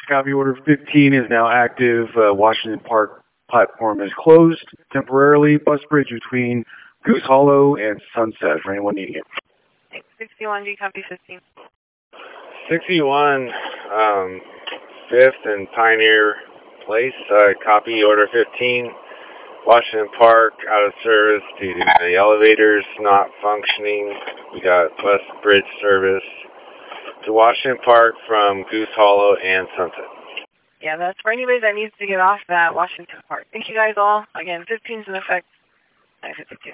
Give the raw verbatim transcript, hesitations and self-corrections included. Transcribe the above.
Copy order fifteen is now active. Uh, Washington Park platform is closed temporarily. Bus bridge between Goose Hollow and Sunset for anyone needing it. sixty-one, do you copy fifteen? sixty-one, um, fifth and Pioneer Place, uh, copy order fifteen. Washington Park out of service due to the elevators not functioning. We got bus bridge service to Washington Park from Goose Hollow and Sunset. Yeah, that's for anybody that needs to get off that Washington Park. Thank you guys all. Again, fifteen's in effect. nine fifty-two.